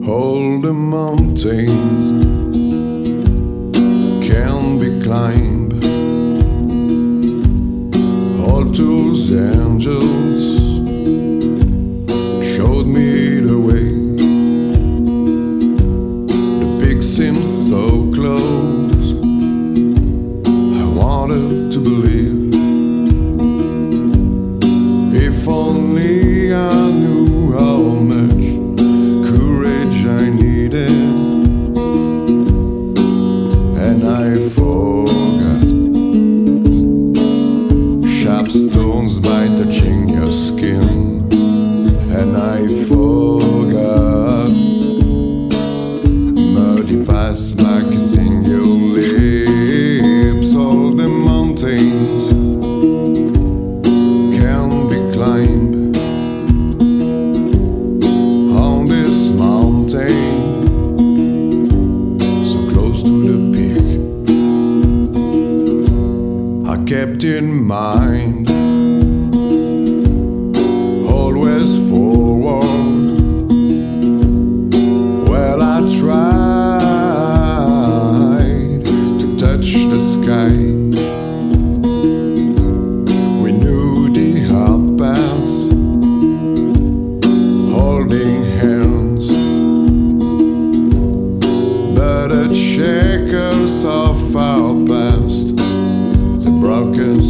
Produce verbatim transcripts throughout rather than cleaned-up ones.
All the mountains can be climbed. All those angels showed me the way. The peak seems so close. I wanted to believe. If only I knew how much courage I needed, and I forgot. Sharp stones by touching your skin, and I forgot. Muddy paths by kissing your lips. All the mountains can be climbed. On this mountain, so close to the peak, I kept in mind, always forward. Well, I tried to touch the sky. We knew the hard path, holding hands, but it shakes off our past. The broken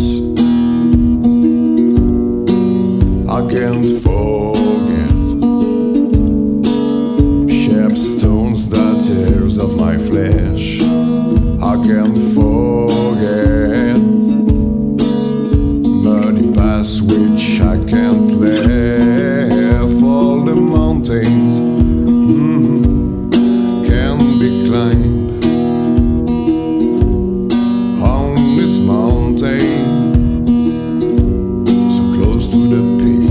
I can't forget. Sharp stones, the tears of my flesh. I can't forget. Muddy paths which I can't leave. All the mountains mm, can be climbed. On this mountain, so close to the peak.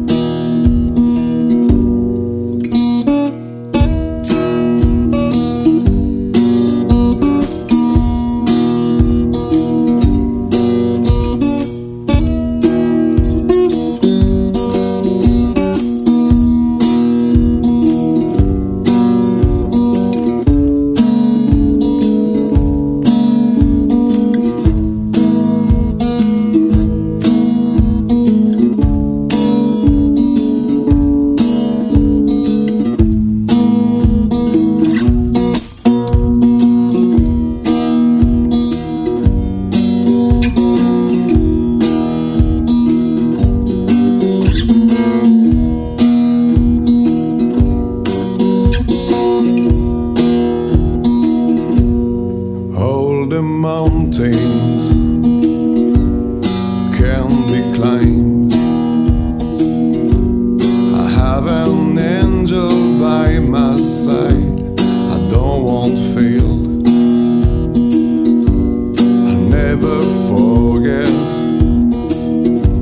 The mountains can be climbed. I have an angel by my side. I don't want fail. I'll never forget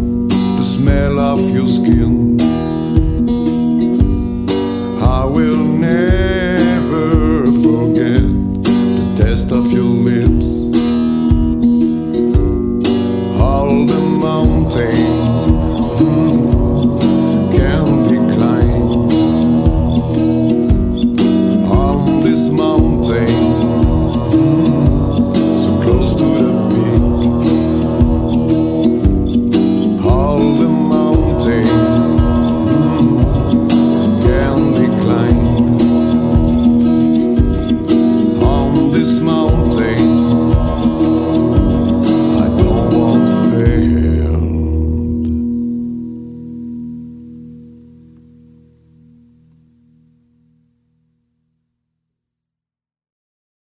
the smell of your skin. I will